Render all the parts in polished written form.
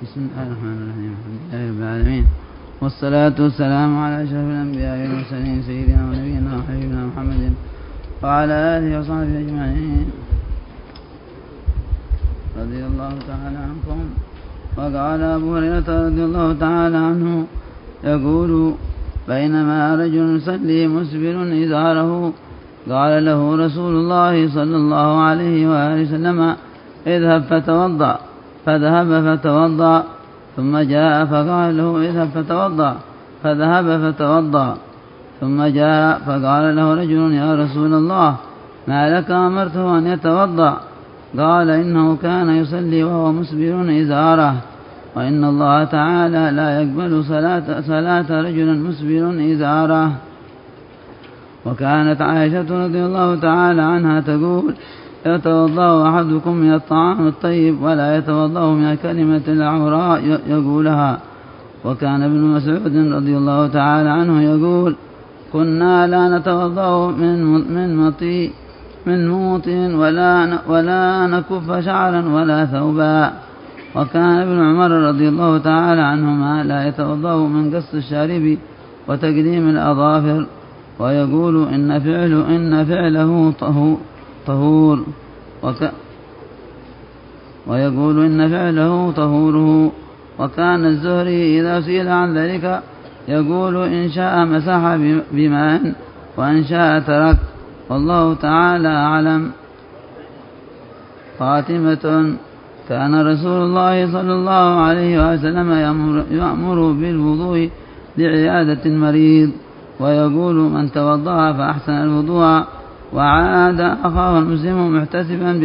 بسم الله الرحمن الرحيم. الحمد لله رب العالمين، والصلاة والسلام على أشرف الأنبياء والمرسلين سيدنا ونبينا وحبيبنا محمد وعلى آله وصحبه أجمعين رضي الله تعالى عنكم. وقال أبو هريرة رضي الله تعالى عنه يقول: بينما رجل يصلي مسبل إزاره قال له رسول الله صلى الله عليه وآله وسلم: اذهب فتوضأ. فذهب فتوضأ، ثم جاء فقال له: اذهب فتوضأ. فذهب فتوضأ، ثم جاء فقال له رجل: يا رسول الله، ما لك أمرته أن يتوضأ؟ قال: إنه كان يصلي وهو مسبل إزاره، وإن الله تعالى لا يقبل صلاة رجل مسبل إزاره. وكانت عائشة رضي الله تعالى عنها تقول: يتوضأ أحدكم من الطعام الطيب ولا يتوضأ من الكلمة العوراء يقولها. وكان ابن مسعود رضي الله تعالى عنه يقول: كنا لا نتوضأ من موط ولا نكف شعرا ولا ثوبا. وكان ابن عمر رضي الله تعالى عنهما لا يتوضأ من قص الشارب وتقديم الأظافر، ويقول: إن فعله طهور ويقول إن فعله طهوره. وكان الزهري إذا سئل عن ذلك يقول: إن شاء مسح بماء وإن شاء ترك، والله تعالى أعلم. خاتمة: كان رسول الله صلى الله عليه وسلم يأمر بالوضوء لعيادة المريض، ويقول: من توضأ فأحسن الوضوء وعاد أخاه المسلم محتسبا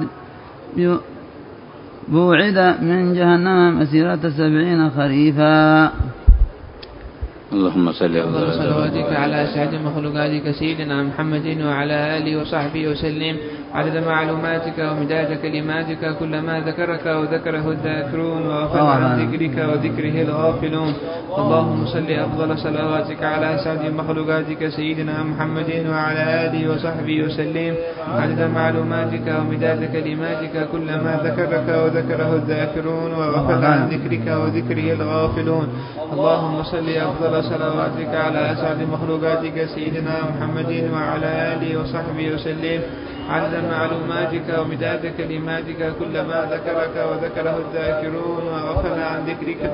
بوعد من جهنم مسيرة 70 خريفا. اللهم صل على صلواتك على أسعد مخلوقاتك سيدنا محمد وعلى آله وصحبه وسلم عدد معلوماتك ومداد كلماتك، كلما ذكرك وذكره الذاكرون وغفل عن ذكرك وذكره الغافلون. اللهم صل أفضل صلواتك على أسعد مخلوقاتك سيدنا محمد وعلى آله وصحبه وسلم عدد معلوماتك ومداد كلماتك، كلما ذكرك وذكره الذاكرون وغفل عن ذكرك وذكره الغافلون. اللهم صل أفضل صلواتك على أسعد مخلوقاتك سيدنا محمد وعلى آله وصحبه وسلم عدد معلوماتك ومداد كلماتك، كلما ذكرك وذكره الذاكرون وغفل عن ذكرك.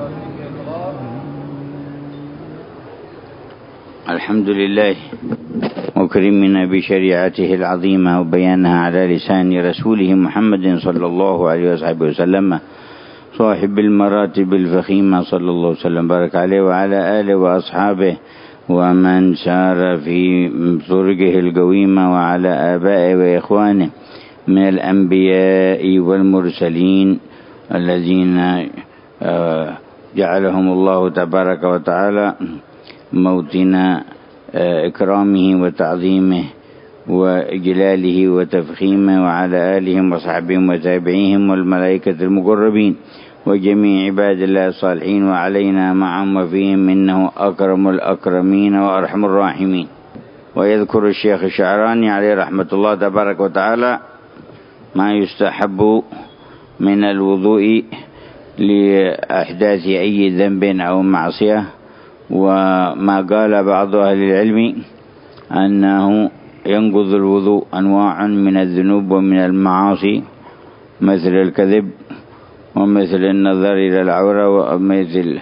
الحمد لله مكرمنا بشريعته العظيمة وبيانها على لسان رسوله محمد صلى الله عليه وصحبه وسلم، صاحب المراتب الفخيمة صلى الله عليه وسلم، بارك عليه وعلى آله وأصحابه ومن سار في طرقه القويمة، وعلى آبائه وإخوانه من الأنبياء والمرسلين الذين جعلهم الله تبارك وتعالى موطن إكرامه وتعظيمه وإجلاله وتفخيمه، وعلى آلهم وصحبهم وتابعيهم والملائكة المقربين وجميع عباد الله الصالحين، وعلينا معهم وفيهم، إنه أكرم الأكرمين وأرحم الراحمين. ويذكر الشيخ الشعراني عليه رحمة الله تبارك وتعالى ما يستحب من الوضوء لأحداث أي ذنب أو معصية، وما قال بعض أهل العلم أنه ينقض الوضوء أنواع من الذنوب ومن المعاصي، مثل الكذب ومثل النظر إلى العورة، ومثل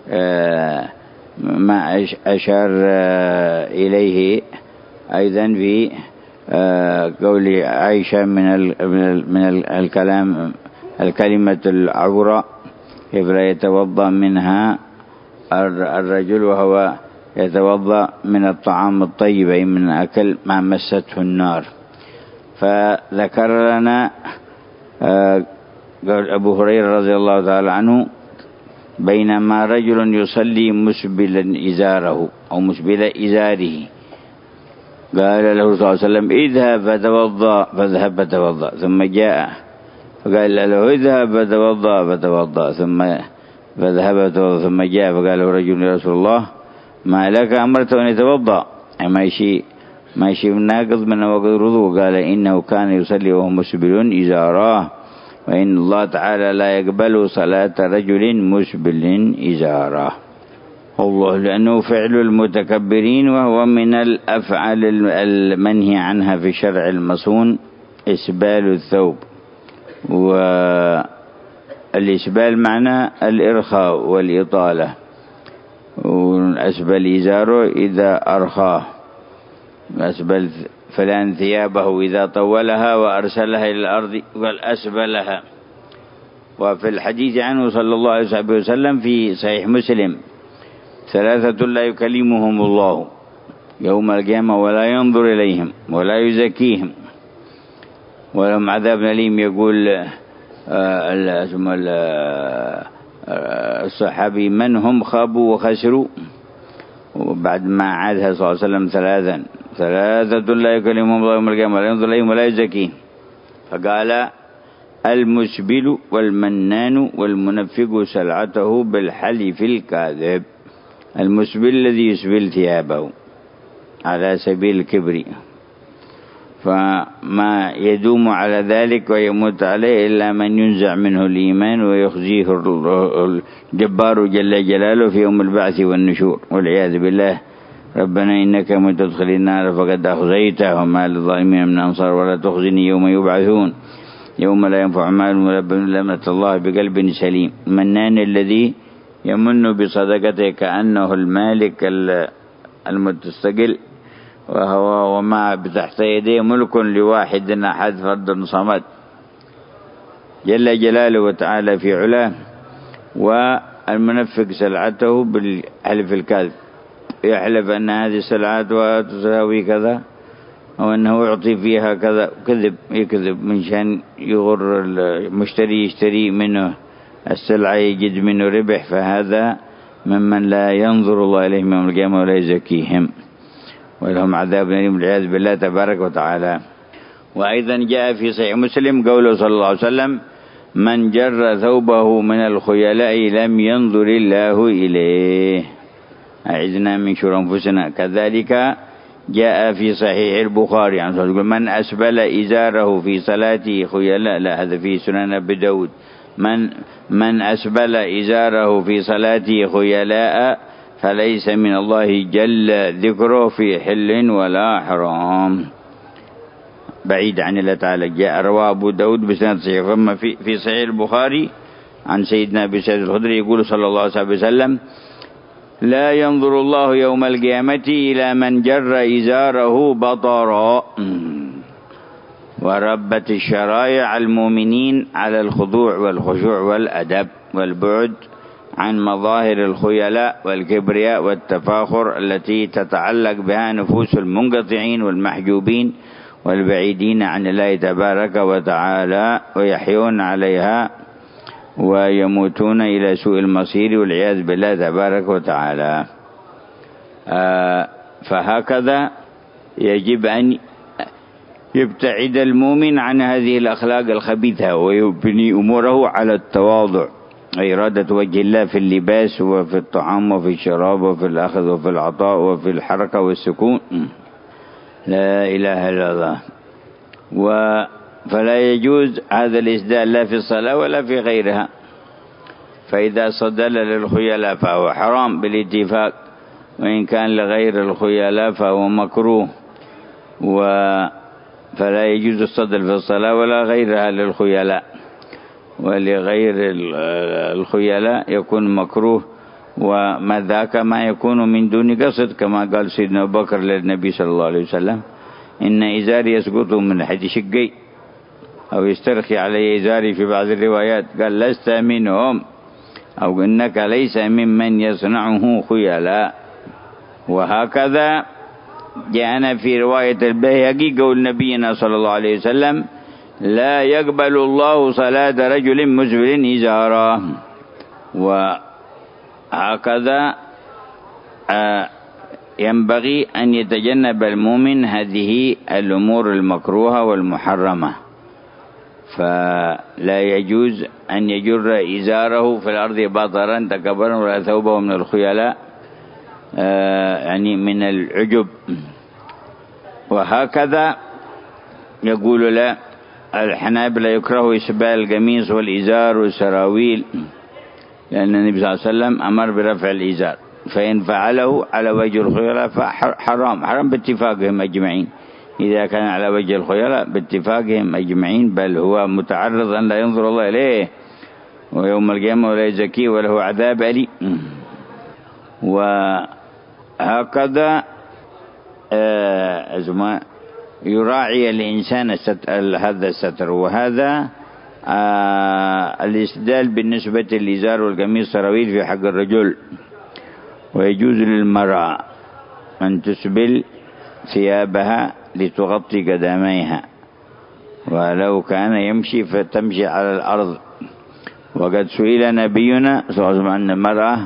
ما أشار إليه أيضا في قول عائشة من الكلام الكلمة العورة، فلا يتوضأ منها الرجل وهو يتوضأ من الطعام الطيب، أي من أكل ما مسته النار. فذكر لنا قال أبو هريرة رضي الله تعالى عنه: بينما رجل يصلي مسبلا إزاره أو مسبل إزاره قال له صلى الله عليه وسلم: اذهب فتوضأ. فذهب فتوضأ، ثم جاء فقال له: اذهب فتوضأ، ثم فذهب فتوضأ، ثم جاء فقال له رجل: يا رسول الله، ما لك أمرت أن يتوضأ؟ ما شيء ناقض من وقت الوضوء. قال: إنه كان يصلي وهو مسبل إزاره، وإن الله تعالى لا يقبل صلاة رجل مسبل إزاره. الله لأنه فعل المتكبرين، وهو من الأفعال المنهي عنها في الشرع المصون إسبال الثوب. والإسبال معنى الإرخاء والإطالة، وأسبل إزاره إذا أرخاه، أسبل فلان ثيابه إذا طولها وأرسلها إلى الأرض والأسبلها. وفي الحديث عنه صلى الله عليه وسلم في صحيح مسلم: 3 لا يكلمهم الله يوم القيامة ولا ينظر إليهم ولا يزكيهم ولهم عذاب أليم. يقول الصحابي: من هم خابوا وخسروا؟ وبعد ما عادها صلى الله عليه وسلم 3 لا يكلمهم الله يوم القيامة ولا ينظر إليهم ولا يزكيهم، فقال: المسبل والمنان والمنفق سلعته بالحلف الكاذب. المسبل الذي يسبل ثيابه على سبيل الكبر، فما يدوم على ذلك ويموت عليه إلا من ينزع منه الإيمان ويخزيه الجبار جل جلاله في يوم البعث والنشور، والعياذ بالله. ربنا إنك من تدخل النار فقد أخزيته وما للظالمين من أنصار ولا تخزني يوم يبعثون يوم لا ينفع مال ولا بنون إلا من أتى الله بقلب سليم. المنان الذي يمن بصدقته كأنه المالك المتستقل، وهو وما تحت يديه ملك لواحد أحد فرد صمد جل جلاله وتعالى في علاه. والمنفق سلعته بالحلف الكاذب، يحلف أن هذه السلعات تساوي كذا أو أنه يعطي فيها كذا، يكذب من شان يغر المشتري يشتري منه السلعة يجد منه ربح، فهذا ممن لا ينظر الله إليهم يوم القيامة ولا يزكيهم ولهم عذاب أليم والعياذ بالله تبارك وتعالى. وأيضا جاء في صحيح مسلم قوله صلى الله عليه وسلم: من جر ثوبه من الخيلاء لم ينظر الله إليه. أعذنا من شر أنفسنا. كذلك جاء في صحيح البخاري عن من أسبل إزاره في صلاته خيلاء، لا هذا في سنن أبي داود: من أسبل إزاره في صلاته خيلاء فليس من الله جل ذكره في حل ولا حرام، بعيد عن الله تعالى. جاء رواه أبو داود بسند صحيح. فما في صحيح البخاري عن سيدنا أبي سعيد الخدري يقول صلى الله عليه وسلم: لا ينظر الله يوم القيامة إلى من جر إزاره بطرا. وربت الشرائع المؤمنين على الخضوع والخشوع والأدب والبعد عن مظاهر الخيلاء والكبرياء والتفاخر التي تتعلق بها نفوس المنقطعين والمحجوبين والبعيدين عن الله تبارك وتعالى، ويحيون عليها ويموتون إلى سوء المصير والعياذ بالله تبارك وتعالى. فهكذا يجب أن يبتعد المؤمن عن هذه الأخلاق الخبيثة ويبني أموره على التواضع وإرادة وجه الله في اللباس وفي الطعام وفي الشراب وفي الأخذ وفي العطاء وفي الحركة والسكون. لا إله إلا الله. فلا يجوز هذا الإسدال لا في الصلاة ولا في غيرها. فإذا صدل للخيلاء فهو حرام بالاتفاق، وإن كان لغير الخيلاء فهو مكروه. فلا يجوز الصدل في الصلاة ولا غيرها للخيلاء، ولغير الخيلاء يكون مكروه. وما ذاك ما يكون من دون قصد، كما قال سيدنا أبو بكر للنبي صلى الله عليه وسلم: إن إزاري يسقط من حد شقي، أو يسترخي علي إزاري في بعض الروايات. قال: لست منهم، أو إنك ليس ممن يصنعه خيلاء. وهكذا جاءنا في رواية البيهقي قول نبينا صلى الله عليه وسلم: لا يقبل الله صلاة رجل مسبل إزاره. وهكذا ينبغي أن يتجنب المؤمن هذه الأمور المكروهة والمحرمة. فلا يجوز أن يجر إزاره في الأرض بطرا تكبرا ولا ثوبه من الخيلاء، يعني من العجب. وهكذا يقول لا الحنابلة يكره إسبال القميص والإزار والسراويل، لأن النبي صلى الله عليه وسلم أمر برفع الإزار، فإن فعله على وجه الخيلاء فحرام باتفاقهم أجمعين. إذا كان على وجه الخيلاء باتفاقهم أجمعين، بل هو متعرض أن لا ينظر الله إليه ويوم القيامة ولا يزكيه وله عذاب أليم. وهكذا يراعي الإنسان هذا الستر. وهذا الاستدلال بالنسبة للإزار والقميص السراويل في حق الرجل. ويجوز للمرأة أن تسبل ثيابها لتغطي قدميها، ولو كان يمشي فتمشي على الأرض. وقد سئل نبينا صلى الله عليه وسلم عن المرأة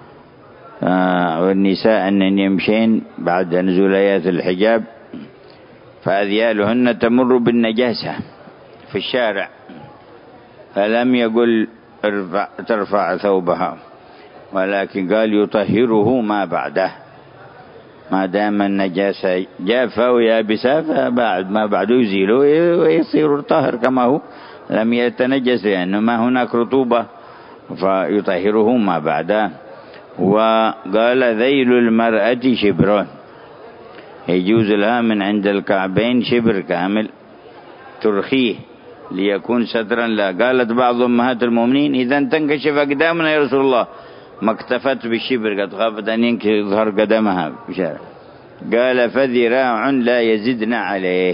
والنساء أن يمشين بعد نزول آيات الحجاب فأذيالهن تمر بالنجاسة في الشارع، فلم يقل ترفع ثوبها، ولكن قال يطهره ما بعده، ما دام النجاسة جافة ويابسة فبعد ما بعده يزيله ويصير طاهر كما هو، لم يتنجس لأنه ما هناك رطوبة، فيطهره ما بعده. وقال ذيل المرأة شبرون، يجوز لها من عند الكعبين شبر كامل ترخيه ليكون سترا لا. قالت بعض أمهات المؤمنين إذا تنكشف أقدامنا يا رسول الله، ما اكتفت بالشبر، قد خافت أن يظهر قدمها بشارع. قال فذراع لا يزدنا عليه،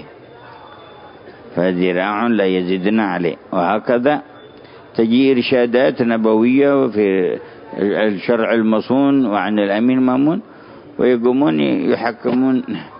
فذراع لا يزدنا عليه. وهكذا تجي إرشادات نبوية في الشرع المصون وعن الأمين مامون، ويقومون يحكمون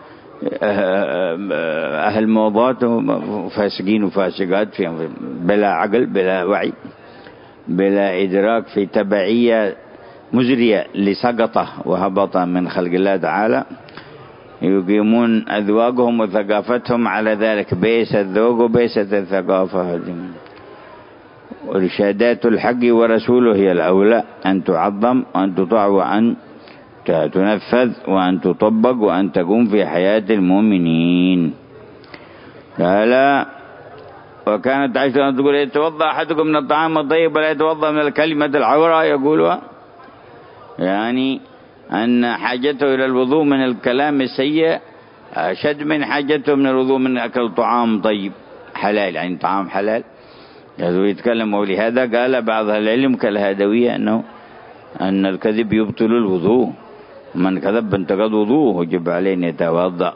أهل موضات وفاسقين وفاسقات بلا عقل بلا وعي بلا إدراك، في تبعية مزرية لسقطه وهبط من خلق الله تعالى، يقيمون أذواقهم وثقافتهم على ذلك، بيس الذوق وبيس الثقافة. وإرشادات الحق ورسوله هي الأولى أن تعظم وأن تطاع وأن تنفذ وأن تطبق وأن تقوم في حياة المؤمنين. قال وكانت عائشة تقول يتوضأ أحدكم من الطعام الطيب ولا يتوضأ من الكلمة العورة، يقولها يعني أن حاجته إلى الوضوء من الكلام السيء أشد من حاجته من الوضوء من أكل طعام طيب حلال، يعني طعام حلال يتكلم. ولهذا قال بعض العلم كالهادوية أن الكذب يبطل الوضوء، من كذب انتقض وضوءه وجب عليه أن يتوضأ.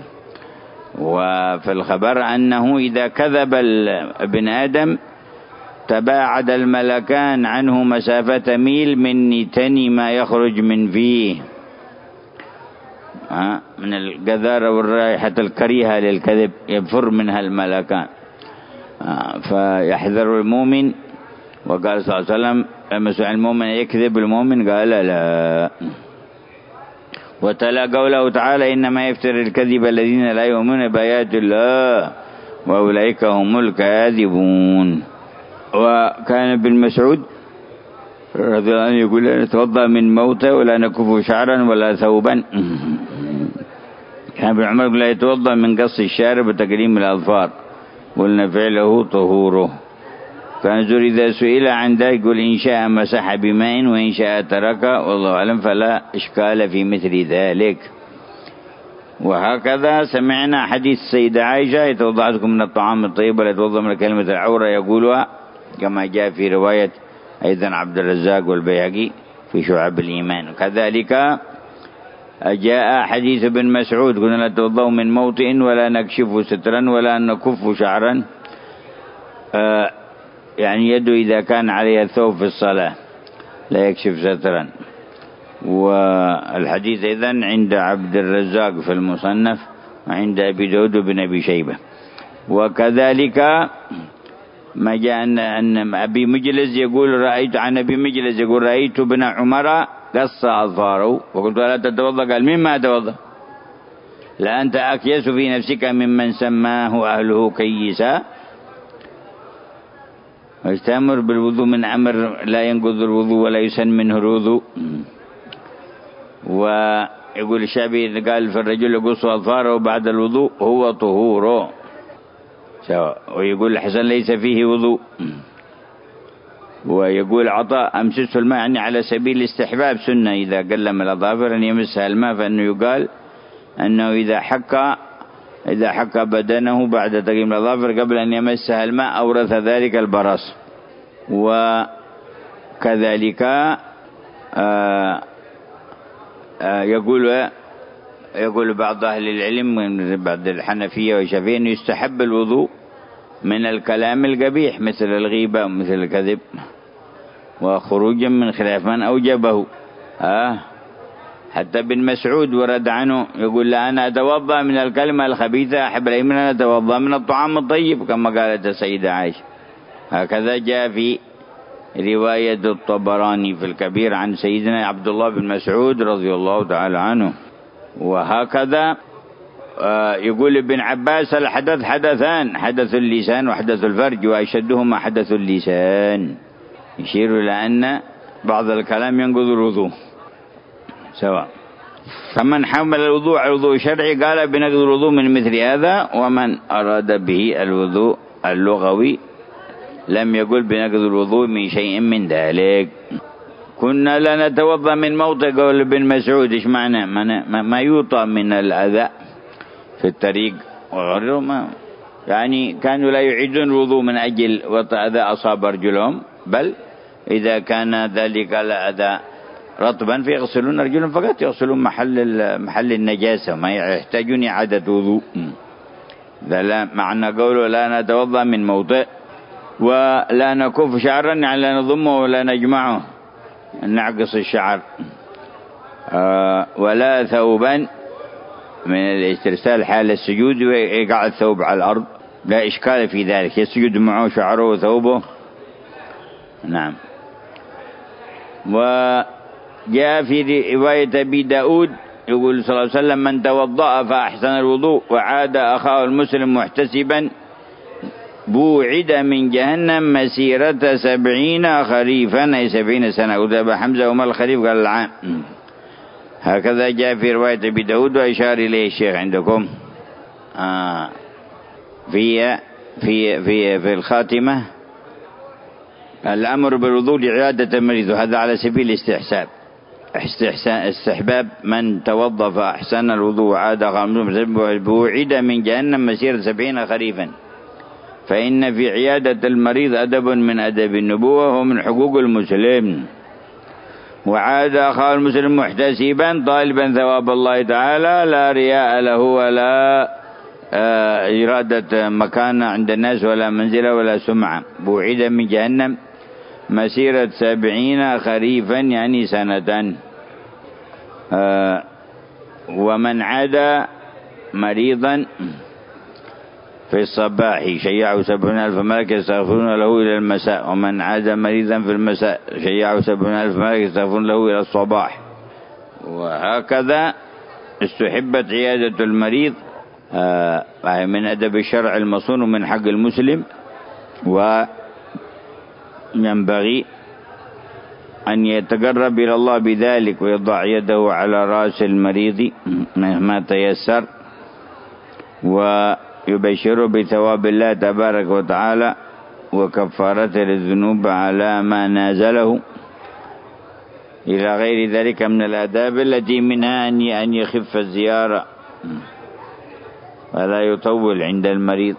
وفي الخبر أنه إذا كذب ابن آدم تباعد الملكان عنه مسافة ميل من نتن ما يخرج من فيه من القذارة والرائحة الكريهة للكذب، يفر منها الملكان. فيحذر المؤمن. وقال صلى الله عليه وسلم لما سئل المؤمن يكذب المؤمن قال لا. وتلا قوله تعالى إنما يفتر الكذب الذين لا يؤمنون بآيات الله وأولئك هم الكاذبون. وكان ابن مسعود رضي الله عنه يقول لا نتوضأ من موتى ولا نكف شعرا ولا ثوبا. كان ابن عمر يقول لا يتوضأ من قص الشارب وتقليم الأظفار، قلنا فعله طهوره. كان زور إذا سئل عن ذلك يقول إن شاء مسح بماء وإن شاء ترك، والله أعلم، فلا إشكال في مثل ذلك. وهكذا سمعنا حديث السيدة عائشة يتوضأ أحدكم من الطعام الطيب ولا يتوضأ من كلمة العورة، يقولها كما جاء في رواية أيضا عبد الرزاق والبيهقي في شعب الإيمان. وكذلك جاء حديث ابن مسعود قلنا لا نتوضأ من موطئ ولا نكشف سترا ولا نكف شعرا، يعني يده إذا كان عليها ثوب في الصلاة لا يكشف سترا. والحديث إذن عند عبد الرزاق في المصنف وعند أبي داود بن أبي شيبة. وكذلك ما جاء أن أبي مجلس يقول رأيت عن أبي مجلس يقول رأيت ابن عمر قص أظفاره وقلت لا تتوضأ، قال مما أتوضأ؟ لا أنت أكيس في نفسك ممن سماه أهله كيسا، واستمر بالوضوء من أمر لا ينقض الوضوء ولا يسن منه الوضوء. ويقول الشافعي قال في الرجل يقص أظفاره بعد الوضوء هو طهوره. سواء. ويقول الحسن ليس فيه وضوء. ويقول عطاء أمسس الماء يعني على سبيل الاستحباب سنة إذا قلم الأظافر أن يمسها الماء، فإنه يقال أنه إذا حك بدنه بعد تقليم الأظافر قبل أن يمسها الماء أورث ذلك البرص. وكذلك يقول بعض أهل العلم من بعض الحنفية والشافعية أنه يستحب الوضوء من الكلام القبيح مثل الغيبة ومثل الكذب، وخروجا من خلاف من أوجبه. حتى ابن مسعود ورد عنه يقول: لا أنا أتوضأ من الكلمة الخبيثة أحب إلي من أن أتوضأ من الطعام الطيب، كما قالت السيدة عائشة. هكذا جاء في رواية الطبراني في الكبير عن سيدنا عبد الله بن مسعود رضي الله تعالى عنه. وهكذا يقول ابن عباس: الحدث حدثان، حدث اللسان وحدث الفرج، وأشدهما حدث اللسان، يشير إلى أن بعض الكلام ينقض الوضوء سواء. فمن حمل الوضوء على الوضوء الشرعي قال بنقض الوضوء من مثل هذا، ومن أراد به الوضوء اللغوي لم يقل بنقض الوضوء من شيء من ذلك. كنا لا نتوضأ من موطئ، قول ابن مسعود: إيش معنى؟ ما يوطى من الأذى في الطريق وغيره، يعني كانوا لا يعيدون الوضوء من أجل وطأ أذى أصاب رجلهم، بل إذا كان ذلك الأذى رطبا فيغسلون رجلهم فقط، يغسلون محل النجاسة، ما يحتاجون إعادة وضوء. ذا لا معنى قوله لا نتوضأ من موطئ. ولا نكف شعرا يعني لا نضمه ولا نجمعه، نعقص الشعر. ولا ثوبا من الاسترسال حال السجود ويقع الثوب على الأرض، لا إشكال في ذلك، يسجد معه شعره وثوبه. نعم. وجاء في رواية أبي داود يقول صلى الله عليه وسلم: من توضأ فأحسن الوضوء وعاد أخاه المسلم محتسبا بوعد من جهنم مسيرة 70 خريفا، أي 70 سنة. وذهب حمزة: وما الخريف؟ قال العام. هكذا جاء في رواية أبي داود وإشار إليه الشيخ عندكم. في الخاتمة: الأمر بالوضوء لعيادة المريض، وهذا على سبيل استحباب. من توضأ فأحسن الوضوء وعاد بوعد من جهنم مسيرة 70 خريفا، فإن في عيادة المريض أدب من أدب النبوة ومن حقوق المسلم. وعاد أخاه المسلم محتسبا طالبا ثواب الله تعالى، لا رياء له ولا إرادة مكان عند الناس ولا منزلة ولا سمعة. بوعد من جهنم مسيرة 70 خريفا يعني سنة. ومن عاد مريضا في الصباح شيعوا 70,000 ملك يستغفرون له إلى المساء، ومن عاد مريضا في المساء شيعوا 70,000 ملك يستغفرون له إلى الصباح. وهكذا استحبت عيادة المريض، من أدب الشرع المصون ومن حق المسلم. وينبغي أن يتقرب إلى الله بذلك ويضع يده على رأس المريض مهما تيسر، ويبشره بثواب الله تبارك وتعالى وكفارته للذنوب على ما نازله، إلى غير ذلك من الآداب التي منها أن يخف الزيارة ولا يطول عند المريض.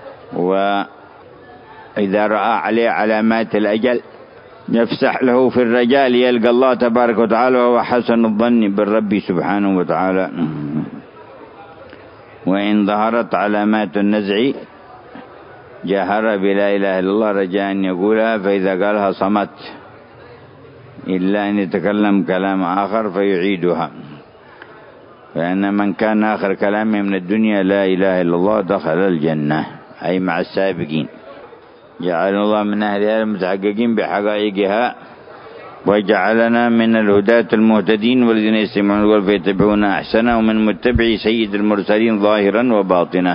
وإذا رأى عليه علامات الأجل يفسح له في الرجاء ليلقى الله تبارك وتعالى، وهو حسن الظن بالرب سبحانه وتعالى. وإن ظهرت علامات النزع جهر بلا إله إلا الله رجاء أن يقولها، فإذا قالها صمت إلا أن يتكلم كلام آخر فيعيدها، فإن من كان آخر كلامه من الدنيا لا إله إلا الله دخل الجنة، أي مع السابقين. جعلنا الله من أهلها المتحققين بحقائقها، وجعلنا من الهداة المهتدين والذين يستمعون القول فيتبعون أحسنه، ومن متبعي سيد المرسلين ظاهرا وباطنا.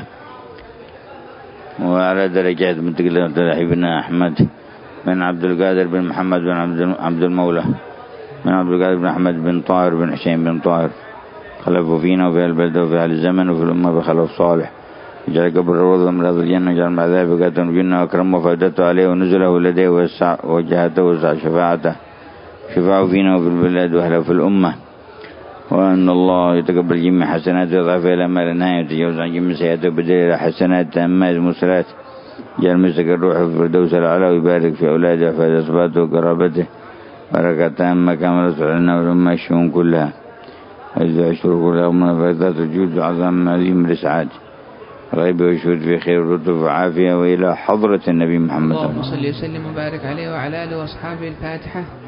وعلى درجات متقلة حبنا أحمد بن عبد القادر بن محمد بن عبد المولى بن عبد القادر بن أحمد بن طاهر بن حسين بن طاهر، خلفوا فينا وفي البلد وفي أهل الزمن وفي الأمة بخلف صالح، اجعل قبر روضة من رياض الجنة، اجعل مع عذابك الجنة، وأكرم وفادته عليه ونزله لديه وجهته وسع شفاعته شفاعه فينا وفي البلاد وأهله في الأمة، وأن الله يتقبل جميع حسناته ويضعف إلى ما لا نهاية ويتجاوز عن جميع سيئاته وبدل حسنات تامات المرسلات، جعل مسك الروح في الفردوس الأعلى، ويبارك في أولاده وفي أصحابه وقرابته بركة تامة كما رسول لنا والأمة الشؤون كلها، أجزاء الشرور كلها ومن فائدات الجود وعظم عظيم الإسعاد، غيب وشهود في خير ولطف وعافية، وإلى حضرة النبي محمد اللهم صل وسلم وبارك عليه وعلى آله وأصحابه. الفاتحة.